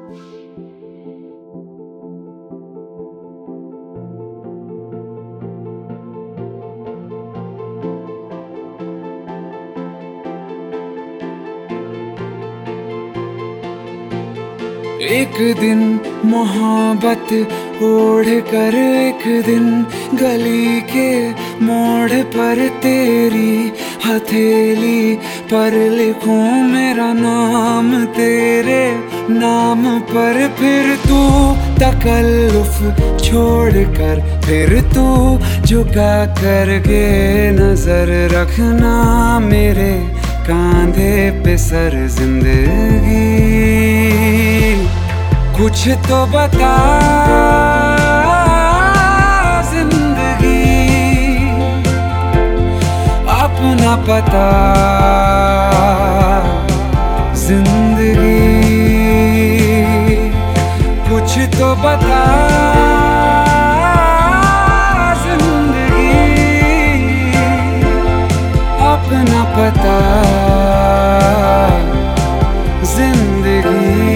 एक दिन मोहब्बत ओढ़ कर एक दिन गली के मोड़ पर तेरी हथेली पर लिखूं मेरा नाम तेरे नाम पर। फिर तू तकल्लुफ छोड़ कर फिर तू झुका करके नजर रखना मेरे कांधे पे सर जिंदगी। कुछ तो बता जिंदगी, अपना पता जिंदगी। कुछ तो बता जिंदगी, अपना पता जिंदगी।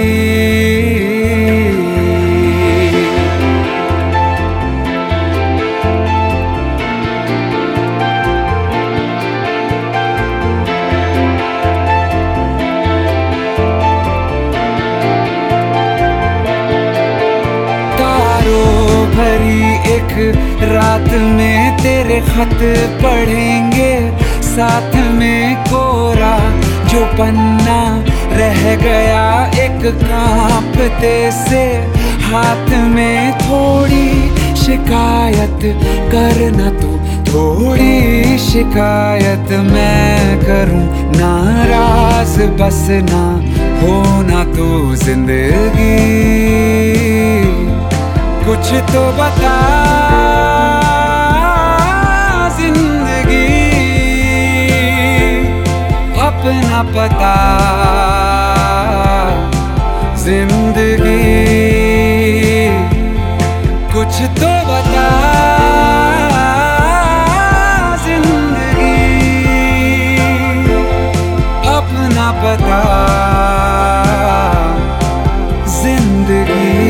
भरी एक रात में तेरे खत पढ़ेंगे साथ में कोरा जो पन्ना रह गया एक कांपते से हाथ में। थोड़ी शिकायत करना तू थोड़ी शिकायत मैं करूं, नाराज बस ना होना तू जिंदगी। कुछ तो बता जिंदगी, अपना पता जिंदगी। कुछ तो बता जिंदगी, अपना पता जिंदगी।